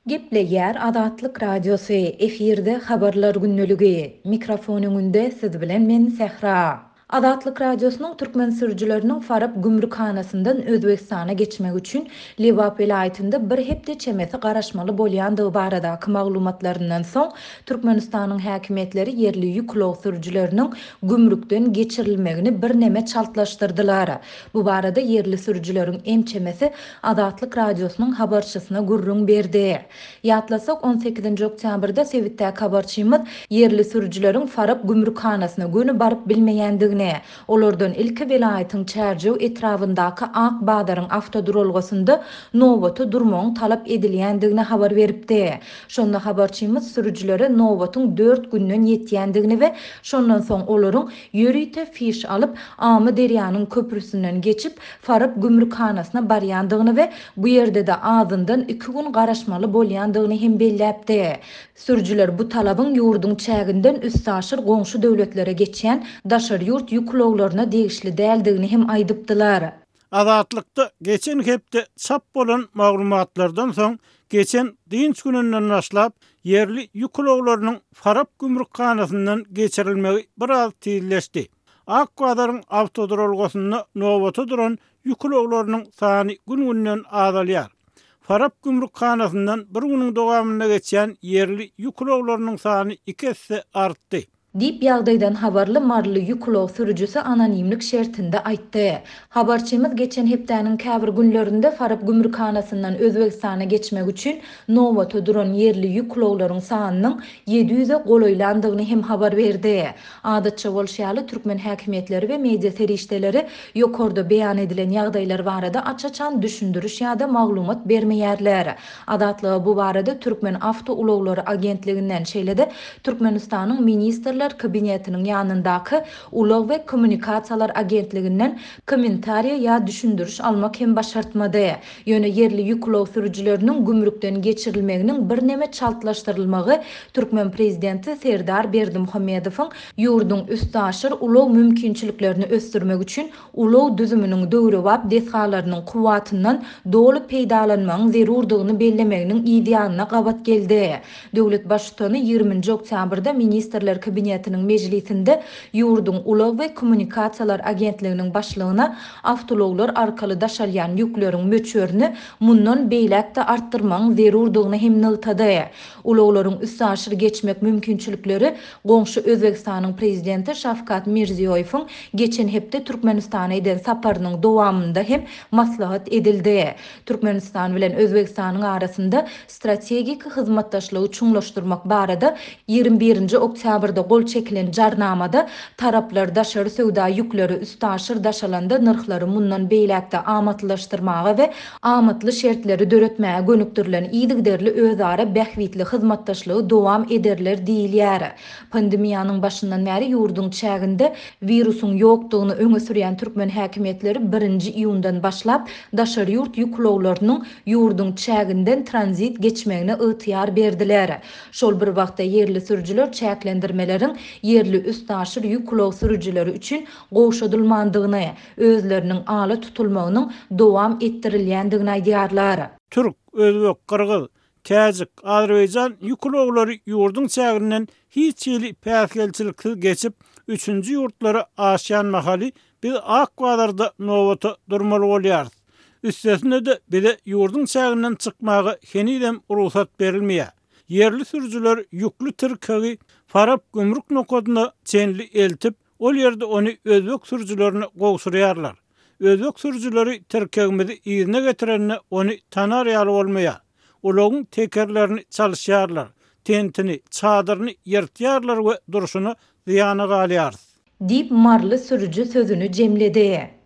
Gepleýär Adatlyk Radiosy efirde habarlar günnüligi. Mikrofon öňünde siz bilen men Sehra. Adatlyk Radiosynyň türkmen sürüjileriniň Farab gümrükhanasyndan Özbegistana geçmek üçin Liwap vilayatynda bir hepde çemesi garaşmaly bolýandygy baradaky maglumatlaryndan soň Türkmenistanyň häkimetleri yerli ýüklog sürüjileriniň gümrükden geçirilmegini bir neme çaltlaşdyrdylar. Bu barada yerli sürüjileriň emçemesi Adatlyk Radiosynyň habarçysyna gurrun berdi. Ýatlasak 18 oktýabrda Sewitdäki habarçymyz yerli sürüjileriň Farab gümrükhanasyna gönü baryp bilmeýändigini, olardan ilki vilayatyň çärjew etrafyndaky Ak Badaryň awtoduralgysynda nowaty durmagyň talap edilýändigini habar beripdi. Şonda habarçymyz sürüjilere nowatyň 4 günden ýetýändigini we şondan soň olaryň ýörüýte fiş alyp Amy derýanyň köprüsünden geçip Farab gümrükhanasyna barýandygyny we bu ýerde de azyndan 2 gün garaşmaly bolýandygyny hem belläpdi. Sürüjiler bu talabyň ýurdun çäginden üstaşyr goňşy döwletlere geçýän daşary ýurt ýükloglaryna degişli däldigini hem aýdypdylar. Adatlikda geçen hepde çap bolan maglumatlardan soň geçen dinç gününden başlap yerli ýükloglarynyň Farab gümrükhanasyndan geçirilmegi biraz tezleşdi. Akbadaryň awtoduralgysynda nowaty duran ýükloglarynyň sany gün-günden azalýar. Farab gümrükhanasyndan bir günüň dowamynda geçen yerli ýükloglarynyň sany 2 hesse artdy. Dip ýagdaýdan habarly marly ýüklog sürüjisi anonimlik şertinde aýtdy. Habarçymyz geçen hepdäniň käbir günlerinde Farab gümrükhanasyndan Özbegistana geçmek üçin nowaty duran yerli ýükloglaryň sanynyň 700-e golaýlandygyny hem habar berdi. Adatça bolşaly türkmen häkimetleri we media serişdeleri ýokarda beýan edilen ýagdaýlar barada açaçan düşündürüş ýa-da maglumat bermeýärler. Adatlygy bu barada Türkmen Awto Ulawlary Agentliginden şeýlede Türkmenistanyň minister kabinetinin yanındaky Ulaw we Kommunikasiýalar Agentliginden kommentariýa ýa düşündürüş almak hem başartmady. Ýöne yerli ýüklog sürüjileriniň gümrükden geçirilmeginiň bir neme çaltlaşdyrylmagy Türkmen prezidenti Serdar Berdimuhammedowyň ýurdun üstaşyr ulaw mümkinçiliklerini östürmek üçin ulaw düzüminiň döwri wap desgalarynyň kuwatyndan dolu peýdalanmagyň zerurdygyny bellemeginiň ideýalyna gabat geldi. Döwlet başçysyny 20 oktýabrda ministrler kabinetiniň mejlisinde ýurdun Ulaw we Kommunikasiýalar Agentliginiň başlygyna awtologlar arkaly daşalýan ýükleriň möçürini mundan beýlekde artdyrmagyň zerurdygyny hem nyltady. Ulawlaryň üstaşyr geçmek mümkinçilikleri goňşy Özbegistanyň prezidenti Şafkat Mirziýoýewiň geçen hepde Türkmenistana eden saparynyň dowamynda hem maslahat edildi. Türkmenistan bilen Özbegistanyň arasynda strategik hyzmatdaşlygy çuňlaşdyrmak barada 21 oktýabrda gol çekilen jarnamada taraplar daşary söwda ýükleri üstaşyr daşalanda nyrhlary mundan beýlekde amatlaşdyrmagy we amatly şertleri döretmäge gönükdirilen iýdigderli özara bähwitli hyzmatdaşlygy dowam ederler diýilýär. Pandemiýanyň başyndan bäri ýurdun çäginde virusyň ýokdugyny öňe sürýän türkmen häkimetleri 1 iýundan başlap daşary ýurt ýükloglarynyň ýurdun çäginden tranzit geçmegine ýytyar berdiler. Şol bir wagtda yerli sürüjiler çäklendirmeleriň yerli üstaşyr ýüklog sürüjileri üçin goşadylmandygyny, özleriniň ala tutulmagynyň dowam etdirilýändigini aýdýarlar. Türk, Özbek, Kırgız, Täjik, Azerbaýjan ýükloglary ýurdun çäginden hiç ýyly päsgelçiliksiz geçip üçünji ýurtlara aşýan mahaly biz Akbadarda nowaty durmaly bolýar. Üstesinde de bize ýurdun çäginden çykmagy henidem ruhsat berilmeýär. Yerli sürüjiler ýüklü tirkegi Farab gümrük nokadyna çenli eltip, ol ýerde ony Özbek sürüjilerine gowşurýarlar. Özbek sürüjileri tirkegimizi ýerine getirenne ony tanar ýaly bolmaýar. Olagyň tekerlerini çalyşýarlar, tentini, çadyryny ýyrtýarlar we duruşyny ýana galýar. Dip marly sürüji sözünü jemledi.